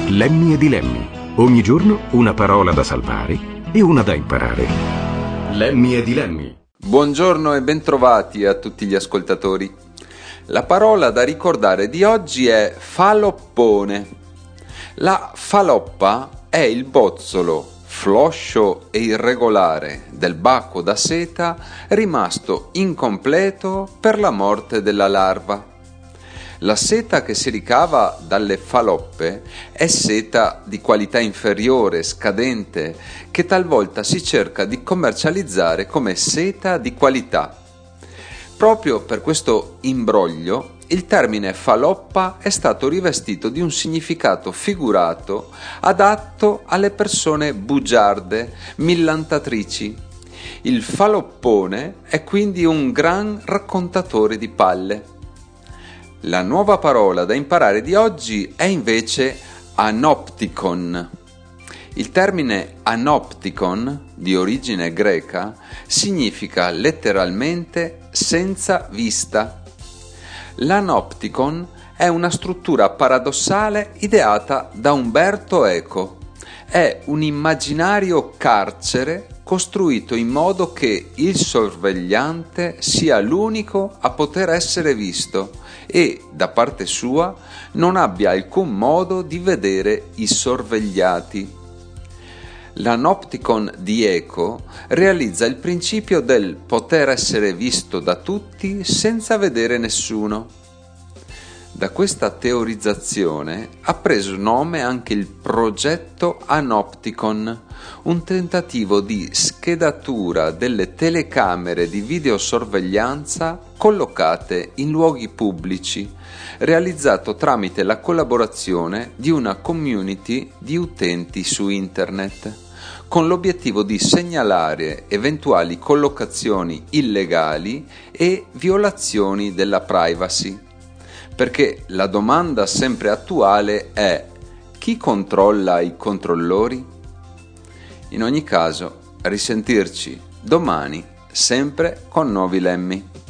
Lemmy e Dilemmi. Ogni giorno una parola da salvare e una da imparare. Lemmy e Dilemmi. Buongiorno e bentrovati a tutti gli ascoltatori. La parola da ricordare di oggi è faloppone. La faloppa è il bozzolo floscio e irregolare del baco da seta rimasto incompleto per la morte della larva. La seta che si ricava dalle faloppe è seta di qualità inferiore, scadente, che talvolta si cerca di commercializzare come seta di qualità. Proprio per questo imbroglio, il termine faloppa è stato rivestito di un significato figurato adatto alle persone bugiarde, millantatrici. Il faloppone è quindi un gran raccontatore di palle. La nuova parola da imparare di oggi è invece anopticon. Il termine anopticon, di origine greca, significa letteralmente senza vista. L'anopticon è una struttura paradossale ideata da Umberto Eco. È un immaginario carcere costruito in modo che il sorvegliante sia l'unico a poter essere visto e, da parte sua, non abbia alcun modo di vedere i sorvegliati. L'anopticon di Eco realizza il principio del poter essere visto da tutti senza vedere nessuno. Da questa teorizzazione ha preso nome anche il progetto Anopticon, un tentativo di schedatura delle telecamere di videosorveglianza collocate in luoghi pubblici, realizzato tramite la collaborazione di una community di utenti su internet, con l'obiettivo di segnalare eventuali collocazioni illegali e violazioni della privacy. Perché la domanda sempre attuale è: chi controlla i controllori? In ogni caso, a risentirci domani, sempre con nuovi lemmi.